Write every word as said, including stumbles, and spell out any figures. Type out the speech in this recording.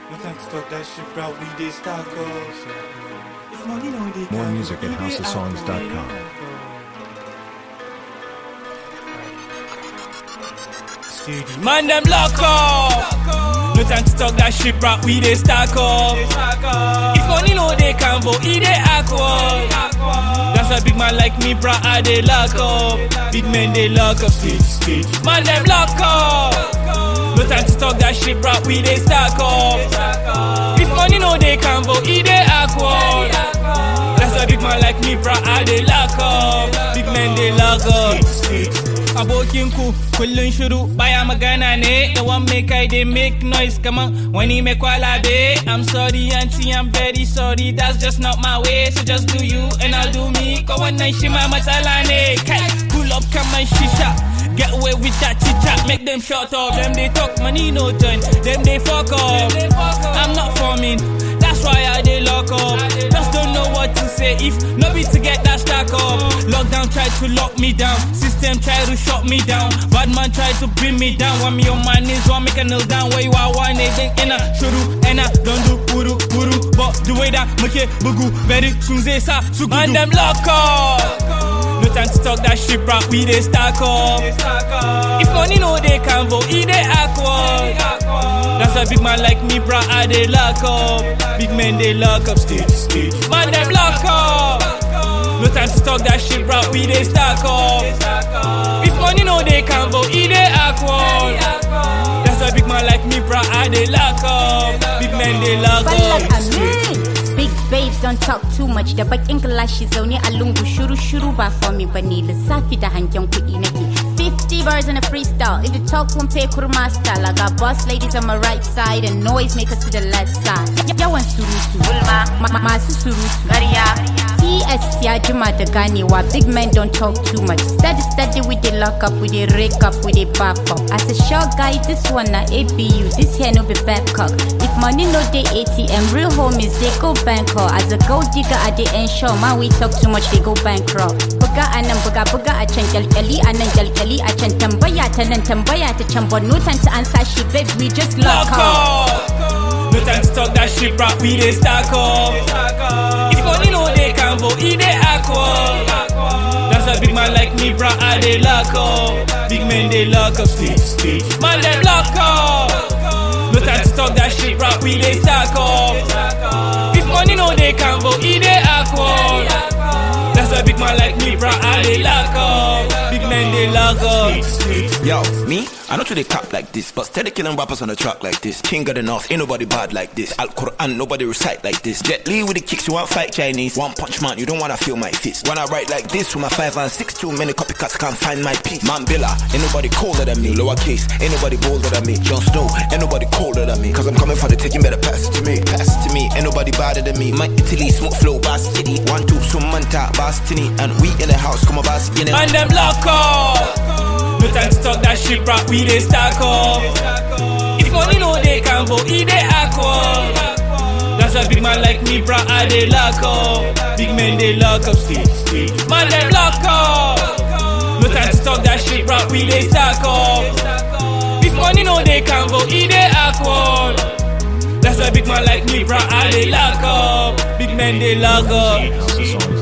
No time to talk that shit, bro. We dey stack up. If money no dey More come, music we at dey house of songs dot com. Steady. Man, them lock up. No time to talk that shit, bro. We dey stack up. If money no dey come, vote, he dey aqua. That's a big man like me, bro. I dey lock up. Big men they lock up. Steady, steady. Man, them lock up. No time to talk that shit, bro. We dey stack up. If money no dey come, vote, he dey aqua. That's a big man like me, bro. I dey lock up. Big men they lock up. Abokin ku kullun shiru baya magana ne. The one make I dey make noise, come on. When he make kwalabe, I'm sorry auntie, I'm very sorry. That's just not my way. So just do you and I'll do me. Go on night shima matala ne. Pull up, come and shisha. Get away with that chit chat, make them shut up. Them they talk money no turn, them they fuck up. I'm not forming, that's why I they lock up. Just don't know what to say if no be to get that stack up. Lockdown tried to lock me down, system try to shut me down. Bad man try to bring me down. Want me on my knees, want make a nail down. Where you are one day in a shuru and I don't do wuru wuru. But the way that make it bugu very soon they sa su good. And them lock up. No time to talk that shit, bro. We dey stack up. If money no dey can vote, he dey aqua. That's a big man like me, bro. I dey lock up. Big men they lock up. Steady, steady. Man them lock up. No time to talk that shit, bro. We dey stack up. If money no dey can vote, he dey aqua. That's a big man like me, bro. I dey lock up. Big men they lock up. Big babes don't talk too much. Da bakin glashi zaune a lungu shuru shuru ba for me bane lissafi da hangen kudi nake. fifty bars in a freestyle. If the talk won't pay kurma style, I got boss ladies on my right side and noise makers to the left side. Yawan surutu, gulma, masu surutu, ƙarya. T S ya jima da ganewa. Big men don't talk too much. Steady steady we dey lock up, we dey rake up, we dey back up. As a short guy, this one na A B U. This here no be Babcock. If money no dey A T M, real homies they go Bangkok. As a gold digger, I dey ensure. Man, we talk too much, they go bankrupt. Buga anan buga buga a can kyalkyali anan kyalkyali a can tambaya ta nan tambaya ta can. But no time to answer shit, babes, we just lock, lock up. up. No time to talk that shit, bro. We dey stack up. If money no dey can vote, he dey aqua. That's a big man like me, bro. I dey lock up. Big men they lock up. Steady, steady. Man them lock up. No time to talk that shit, bro. We dey stack up. If money no dey can vote, he dey aqua. That's a big man like me, bro. I dey lock up. Big men they lock up. Yo, me? I know to they cap like this, but steady killing rappers on the track like this. King of the North, ain't nobody bad like this. Al Quran, nobody recite like this. Jet Li with the kicks, you want fight Chinese. One punch man, you don't wanna feel my fist. When I write like this with my five and six, too many copycats can't find my piece. Man Billa, ain't nobody colder than me. Lowercase, ain't nobody bolder than me. Jon Snow, ain't nobody colder than me. Cause I'm coming for the taking, better pass it to me. Pass it to me, ain't nobody badder than me. My Italy, smoke flow, bass city. One, two, some manta, bass tini. And we in the house, come on, bass in it. And them lock up. No time to talk that shit, bro. We dey stack up. If money no dey can vote, he dey aqua. That's a big man like me, bro. I dey lock up. Big men they lock up. Steady, steady. Man them lock up. No time to talk that shit, bro. We dey stack up. If money no dey can vote, he dey aqua. That's a big man like me, bro. I dey lock up. Big men they lock up.